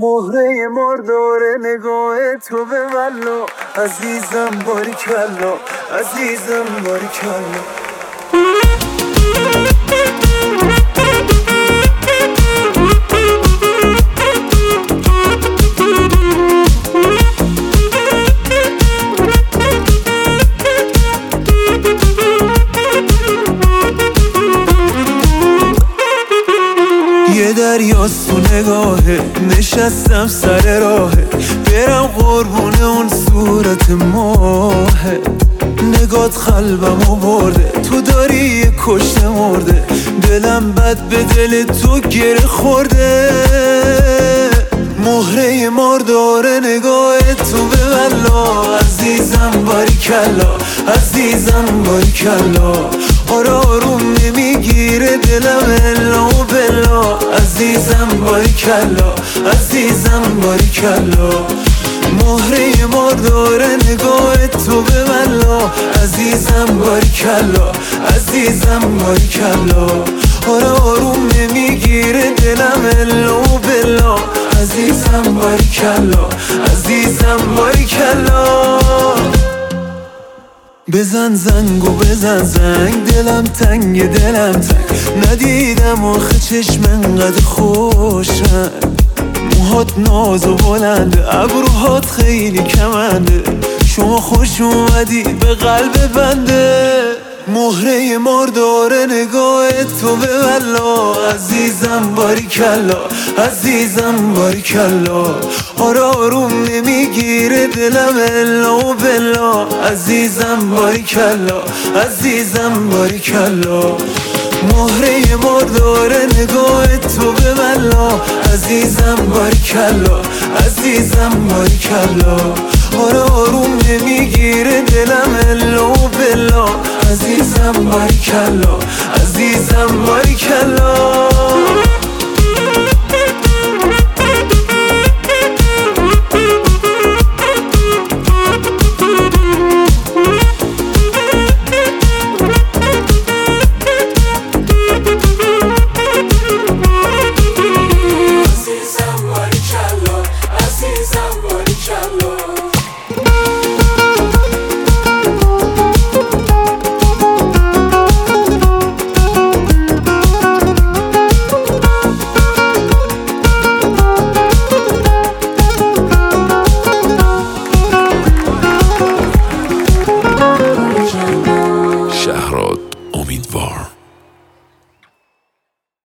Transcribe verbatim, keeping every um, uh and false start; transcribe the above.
مهره مردار نگاه تو به والله عزیزم باریکلا عزیزم باریکلا یه دریاست تو نگاهه نشستم سر راهه برم قربون اون صورت ماهه نگات قلبمو برده تو داری یه کشته مرده دلم بد به دل تو گره خورده مهره مارداره نگاه تو به والله عزیزم باریکلا عزیزم باریکلا آره آروم نمیگیره دلم الا و بلا عزیزم باریکلا عزیزم باریکلا مهره مارداره نگاه تو به والله عزیزم باریکلا عزیزم باریکلا آره آروم نمیگیره دلم الا و بلا عزیزم باریکلا عزیزم باریکلا بزن زنگ و بزن زنگ دلم تنگ دلم تنگ ندیدم آخه چشم انقدر خوشن موهات ناز و بلنده ابروهات خیلی کمنده شما خوش اومدی به قلب بنده مهره مارداره نگاه تو به والله عزیزم باریکلا عزیزم باریکلا آره آروم نمیگیره دلم الا و بلا عزیزم باریکلا عزیزم باریکلا مهره مارداره نگاه تو به والله عزیزم باریکلا عزیزم باریکلا آره آروم نمیگیره دلم الا و بلا عزیزم باریکلا عزیزم باریکلا